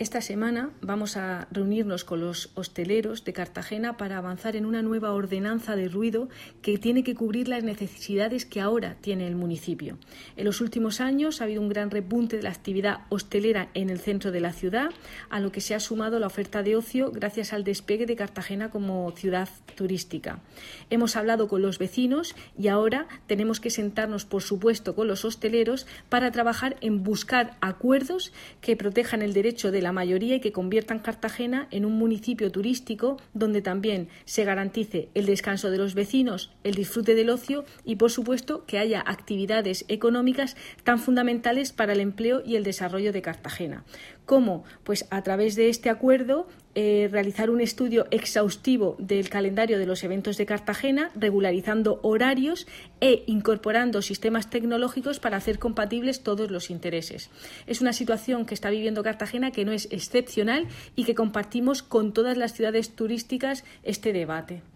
Esta semana vamos a reunirnos con los hosteleros de Cartagena para avanzar en una nueva ordenanza de ruido que tiene que cubrir las necesidades que ahora tiene el municipio. En los últimos años ha habido un gran repunte de la actividad hostelera en el centro de la ciudad, a lo que se ha sumado la oferta de ocio gracias al despegue de Cartagena como ciudad turística. Hemos hablado con los vecinos y ahora tenemos que sentarnos, por supuesto, con los hosteleros para trabajar en buscar acuerdos que protejan el derecho de la mayoría y que conviertan Cartagena en un municipio turístico donde también se garantice el descanso de los vecinos, el disfrute del ocio y, por supuesto, que haya actividades económicas tan fundamentales para el empleo y el desarrollo de Cartagena. ¿Cómo? Pues a través de este acuerdo realizar un estudio exhaustivo del calendario de los eventos de Cartagena, regularizando horarios e incorporando sistemas tecnológicos para hacer compatibles todos los intereses. Es una situación que está viviendo Cartagena que no es excepcional y que compartimos con todas las ciudades turísticas este debate.